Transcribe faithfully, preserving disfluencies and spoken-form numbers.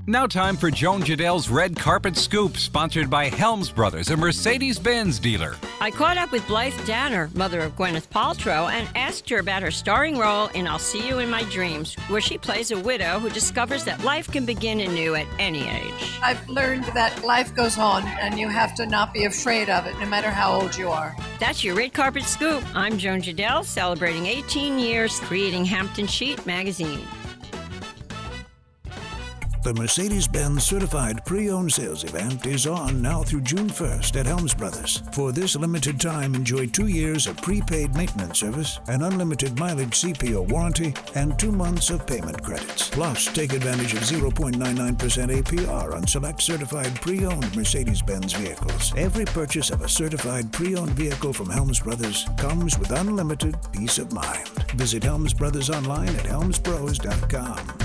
Now time for Joan Jadell's Red Carpet Scoop, sponsored by Helms Brothers, a Mercedes-Benz dealer. I caught up with Blythe Danner, mother of Gwyneth Paltrow, and asked her about her starring role in I'll See You in My Dreams, where she plays a widow who discovers that life can begin anew at any age. I've learned that life goes on, and you have to not be afraid of it, no matter how old you are. That's your Red Carpet Scoop. I'm Joan Jadell, celebrating eighteen years creating Hampton Sheet magazine. The Mercedes-Benz Certified Pre-Owned Sales Event is on now through June first at Helms Brothers. For this limited time, enjoy two years of prepaid maintenance service, an unlimited mileage C P O warranty, and two months of payment credits. Plus, take advantage of zero point nine nine percent A P R on select certified pre-owned Mercedes-Benz vehicles. Every purchase of a certified pre-owned vehicle from Helms Brothers comes with unlimited peace of mind. Visit Helms Brothers online at helms bros dot com.